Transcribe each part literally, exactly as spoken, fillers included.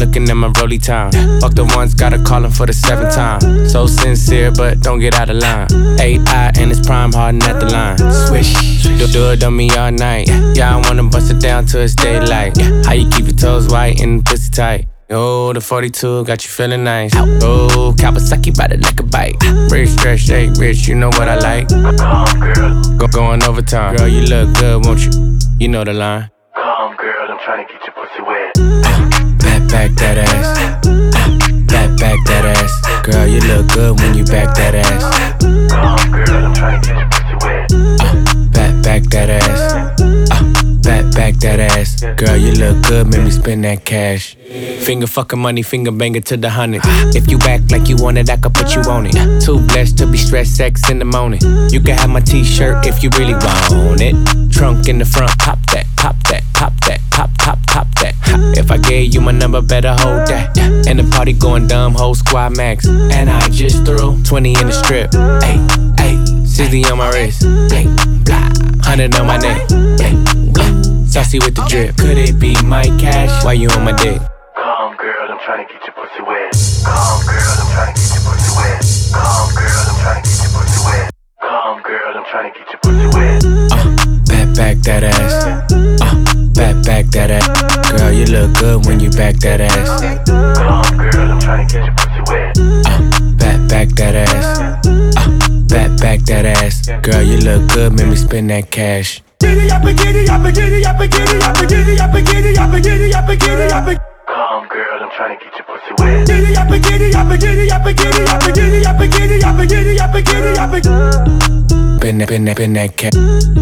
looking at my rollie time. Fuck the ones, gotta call him for the seventh time. So sincere, but don't get out of line. A I and it's prime harden at the line. Swish, do, do it on me all night. Yeah, I wanna bust it down till it's daylight. How you keep your toes white and pussy tight? Oh, the forty-two got you feeling nice. Oh, Kawasaki bout it like a bike. Rich, stretch, shake, rich, you know what I like. Calm, girl. Go, going overtime. Girl, you look good, won't you? You know the line. Calm, girl, I'm trying to get your pussy wet. Back, back that ass. Back, back that ass. Girl, you look good when you back that ass. Calm, girl, I'm trying to get your pussy wet. Uh, back, back that ass. Uh, back, back that ass. Girl, you look good, make me spend that cash. Finger fucking money, finger banger to the hundred. If you act like you want it, I could put you on it. Too blessed to be stressed sex in the morning. You can have my t-shirt if you really want it. Trunk in the front, pop that, pop that, pop that, pop, pop, pop that. If I gave you my number, better hold that. And the party going dumb, whole squad max. And I just threw twenty in the strip. Ay, ay, sixty on my wrist. Bling, blah, hundred on my neck. Bling, blah, saucy with the drip. Could it be my cash? Why you on my dick? Calm, girl, I'm trying to get your pussy wet. Calm, girl, I'm trying to get your pussy wet. Calm, girl, I'm trying to get your pussy wet. Calm, girl, I'm trying to get your pussy wet. Uh, back, back that ass. Uh, back, back that ass. Girl, you look good when you back that ass. Calm, girl, I'm trying to get your pussy wet. Uh, back, back that ass. Uh, back, back that ass. Girl, you look good, make me spend that cash. Giddy up, giddy up, giddy up, giddy up, giddy up, giddy up, giddy up, giddy up. Calm, girl, I'm trying to get your pussy wet. Giddy up, giddy up, giddy up, giddy up, giddy up, giddy up, giddy up, giddy up. Been that, been that, been that cat.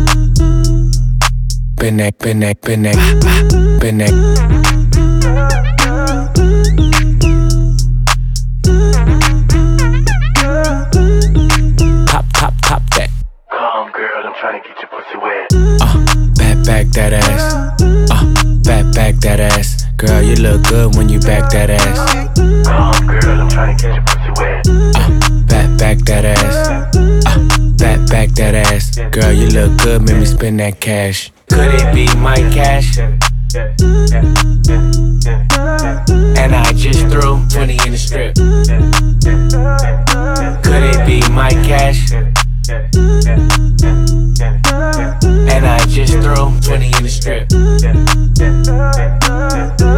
Been that, been that, been that, been that. Pop, pop, pop that. Calm, girl, I'm trying to get your pussy wet. Uh, back, back that ass. Uh, back, back that ass. Girl, you look good when you back that ass. Calm, girl, I'm trying to get your pussy wet. Uh, back, back that ass. Uh, back, back that ass. Girl, you look good, make me spend that cash. Could it be my cash? And I just threw twenty in the strip. Could it be my cash? And I just threw twenty in the strip.